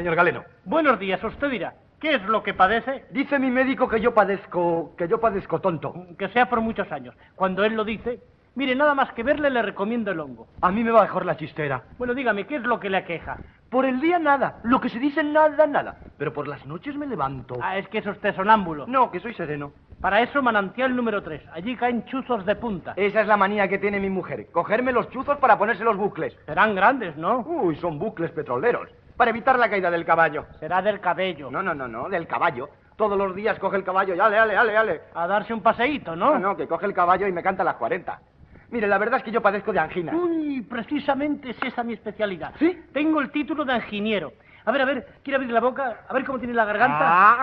señor Galeno. Buenos días, usted dirá. ¿Qué es lo que padece? Dice mi médico que yo padezco tonto. Que sea por muchos años. Cuando él lo dice, mire, nada más que verle le recomiendo el hongo. A mí me va mejor la chistera. Bueno, dígame, ¿qué es lo que le aqueja? Por el día nada, lo que se dice nada. Pero por las noches me levanto. Ah, es que es usted sonámbulo. No, que soy sereno. Para eso manantial número 3. Allí caen chuzos de punta. Esa es la manía que tiene mi mujer, cogerme los chuzos para ponerse los bucles. Serán grandes, ¿no? Uy, son bucles petroleros. Para evitar la caída del caballo. Será del cabello. No, del caballo. Todos los días coge el caballo y ale. A darse un paseíto, ¿no? No, que coge el caballo y me canta las 40. Mire, la verdad es que yo padezco de angina. Uy, precisamente es esa mi especialidad. ¿Sí? Tengo el título de anginiero. A ver, ¿quiere abrir la boca? A ver cómo tiene la garganta.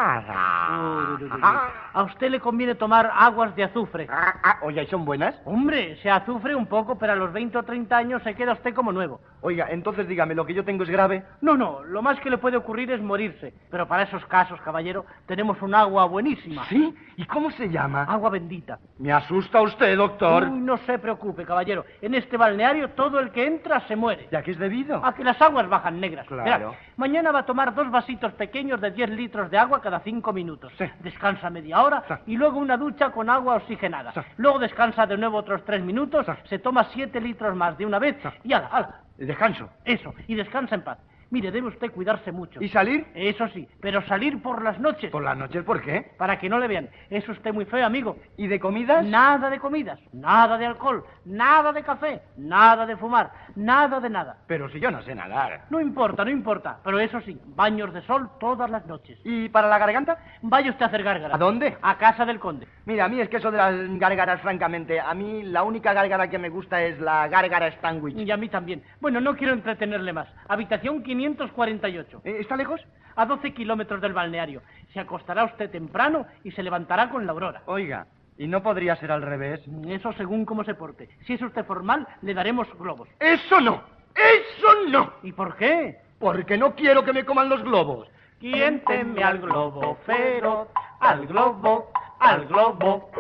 Uy. A usted le conviene tomar aguas de azufre. Oye, ¿y son buenas? Hombre, se azufre un poco, pero a los 20 o 30 años se queda usted como nuevo. Oiga, entonces dígame, ¿lo que yo tengo es grave? No, lo más que le puede ocurrir es morirse. Pero para esos casos, caballero, tenemos un agua buenísima. ¿Sí? ¿Y cómo se llama? Agua bendita. Me asusta usted, doctor. Uy, no se preocupe, caballero. En este balneario todo el que entra se muere. ¿Ya que es debido? A que las aguas bajan negras. Claro. Verá, mañana va a tomar 2 vasitos pequeños de 10 litros de agua cada 5 minutos. Sí. Descansa media hora y luego una ducha con agua oxigenada. Luego descansa de nuevo otros 3 minutos, se toma 7 litros más de una vez y ala. Descanso. Eso, y descansa en paz. Mire, debe usted cuidarse mucho. ¿Y salir? Eso sí, pero salir por las noches. ¿Por las noches por qué? Para que no le vean. Es usted muy feo, amigo. ¿Y de comidas? Nada de comidas, nada de alcohol, nada de café, nada de fumar, nada de nada. Pero si yo no sé nadar. No importa, pero eso sí, baños de sol todas las noches. ¿Y para la garganta? Vaya usted a hacer gárgaras. ¿A dónde? A casa del conde. Mira, a mí es que eso de las gárgaras, francamente, a mí la única gárgara que me gusta es la gárgara Stanwich. Y a mí también. Bueno, no quiero entretenerle más. Habitación 548. ¿Está lejos? A 12 kilómetros del balneario. Se acostará usted temprano y se levantará con la aurora. Oiga, ¿y no podría ser al revés? Eso según cómo se porte. Si es usted formal, le daremos globos. ¡Eso no! ¡Eso no! ¿Y por qué? Porque no quiero que me coman los globos. ¿Quién teme al globo feroz? Al globo, al globo.